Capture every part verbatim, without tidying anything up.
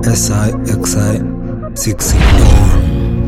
S I X I six Dawn.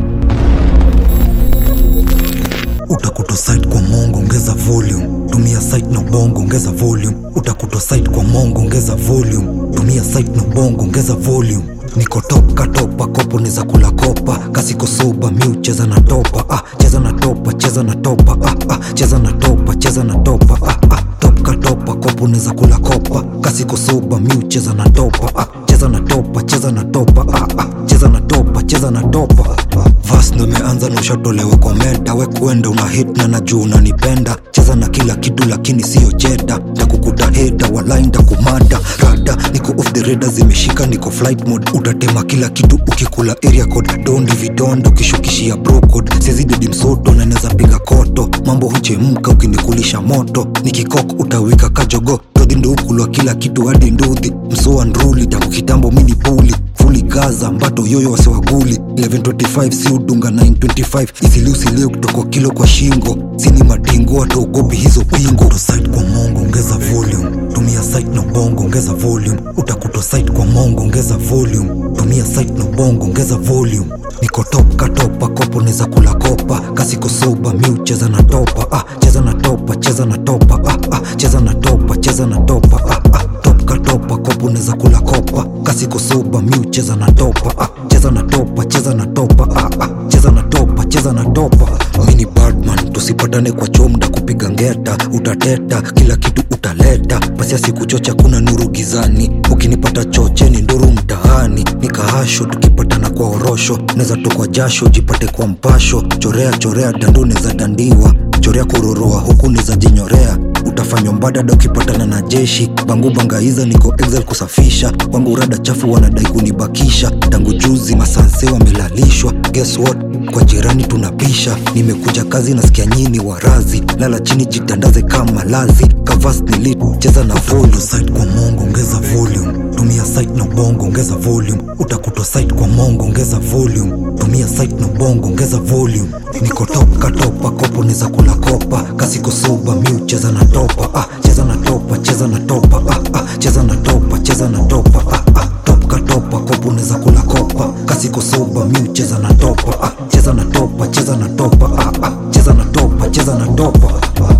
Utakuto site kwa mongo, ongeza volume. Tumia site na bongo, ongeza volume. Utakuto site kwa mongo, ongeza volume. Tumia site na bongo, ongeza volume. Niko top katopa, kopo niza kula kopa. Kasi kosoba, miu cheza na topa. Ah, cheza na topa, cheza na topa. Ah, ah, cheza na topa, cheza na topa. Ah, ah, top katopa, kopo niza kula kopa. Kasi kosoba, miu cheza na topa. Ah, cheza na topa, cheza na topa. Ah, ah, cheza na topa, cheza na topa. Vas ndo meanza na ushatolewa kwa meta. We kuenda una hit na najua unanipenda. Cheza na kila kitu lakini siyo cheda. Takukuta heda, walai ndakumada. Rada, niko off the radar zimeshika, niko flight mode. Utatema kila kitu ukikula area code. Dondi vidondo, kishukishia bro code. Sezi dedi msoto na neza piga koto. Mambo huchemka ukinikulisha moto. Nikikok utawika kajogo. Todhi ndo ukulwa kila kitu hadi nduthi. Msoa nruli, tangu kitambo mini puli. Fully Gaza, mbato yoyo wase waguli. eleven twenty-five si udunga nine twenty-five. Isili usileo kitoko kilo kwa shingo. Sini madingo watu ugopi hizo pingo. Utakuto site kwa mongo, ongeza volume. Tumia site na bongo, ongeza volume. Utakuto site kwa mongo, ongeza volume. Tumia site na bongo, ongeza volume. Niko top katopa, kopo neza kula kopa. Kasi kosoba, miu cheza na topa. Ah, cheza na topa, cheza na topa. Ah, ah, cheza na topa, cheza na topa. Ah, ah, top katopa, kopo neza kula kopa. Kasi kosoba, miu cheza na topa. Ah, cheza na topa, cheza na topa. Ah, ah, cheza na topa, cheza na topa. Mini Batman, tusipatane kwa chomda kupiga ngeta. Utateta, kila kitu utaleta. Pasi ya siku chocha kuna nuru gizani. Ukinipata choche ni nduru mtaani. Nikahasho, tukipatana kwa orosho. Neza tokwa jasho, jipate kwa mpasho. Chorea chorea, dando neza dandiwa. Chorea kororoa, huku neza jinyorea. Utafanywa mbadada ukipatana na jeshi. Bangu bangaiza, niko excel kusafisha. Wangu rada chafu wanadai kunibakisha. Tangu juzi masanse wamelalishwa. Guess what? Kwa jirani tunapisha. Nimekuja kazi nasikia nyini warazi. Lala chini jitandaze kama lazi. Kavas ni lit, cheza na volume. Site kwa mongo, ongeza volume. Tumia site na bongo, ongeza volume. Utakuto site kwa mongo, ongeza volume. Tumia site na bongo, ongeza volume. Niko top katopa, kopo neza kula kopa. Kasi kosoba, miu cheza na topa. Ah, cheza na topa, cheza na topa. Ah, ah, cheza na topa, cheza na topa. Ah, ah, top katopa, kopo neza kula kopa. Kasi kosoba, miu cheza na topa. Ah, cheza na topa, cheza na topa. Ah, ah, cheza na topa, cheza na topa.